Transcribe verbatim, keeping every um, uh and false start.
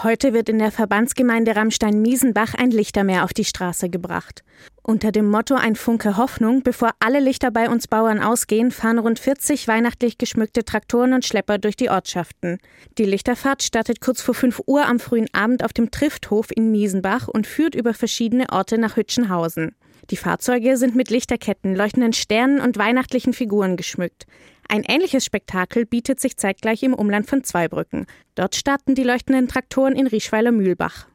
Heute wird in der Verbandsgemeinde Ramstein-Miesenbach ein Lichtermeer auf die Straße gebracht. Unter dem Motto Ein Funke Hoffnung, bevor alle Lichter bei uns Bauern ausgehen, fahren rund vierzig weihnachtlich geschmückte Traktoren und Schlepper durch die Ortschaften. Die Lichterfahrt startet kurz vor fünf Uhr am frühen Abend auf dem Trifthof in Miesenbach und führt über verschiedene Orte nach Hütchenhausen. Die Fahrzeuge sind mit Lichterketten, leuchtenden Sternen und weihnachtlichen Figuren geschmückt. Ein ähnliches Spektakel bietet sich zeitgleich im Umland von Zweibrücken. Dort starten die leuchtenden Traktoren in Rieschweiler-Mühlbach.